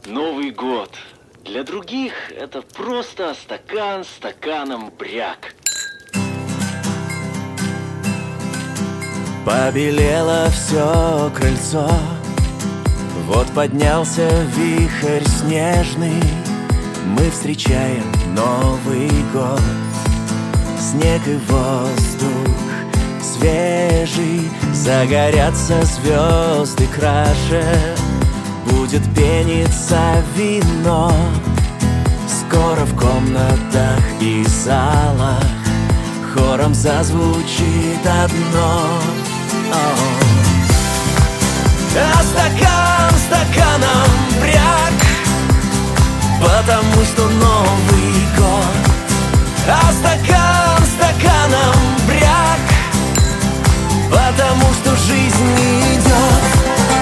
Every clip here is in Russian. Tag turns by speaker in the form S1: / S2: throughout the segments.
S1: Новый год. Для других это просто стакан стаканом бряк.
S2: Побелело все крыльцо, вот поднялся вихрь снежный. Мы встречаем Новый год. Снег и воздух свежий, загорятся звезды краше. Будет пениться вино, скоро в комнатах и залах хором зазвучит одно. А стакан стаканом бряк, потому что Новый год. А стакан стаканом бряк, потому что жизнь идет.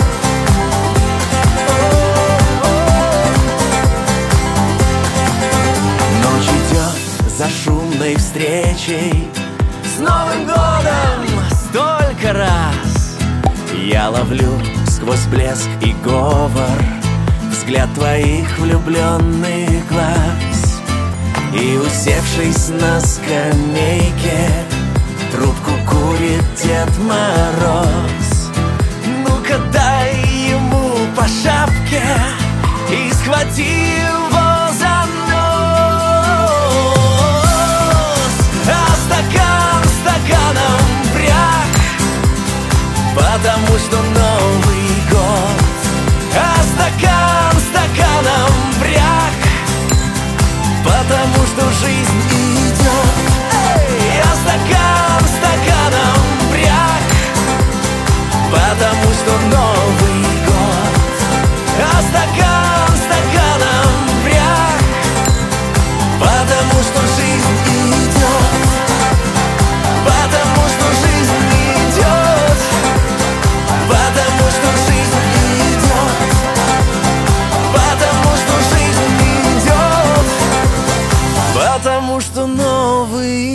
S2: Ночь идет за шумной встречей. С Новым годом столько раз я ловлю сквозь блеск и говор взгляд твоих влюбленных глаз. И, усевшись на скамейке, трубку курит Дед Мороз. Ну-ка дай ему по шапке и схвати его за нос. А стакан стаканом бряк, потому что Новый год. А стакан стаканом бряк, потому что жизнь идет. Эй! А стакан стаканом бряк, потому что Новый год. А стакан стаканом бряк, потому что жизнь идет. Потому что жизнь идет. Потому что жизнь идет. Потому что жизнь идет. Потому что Новый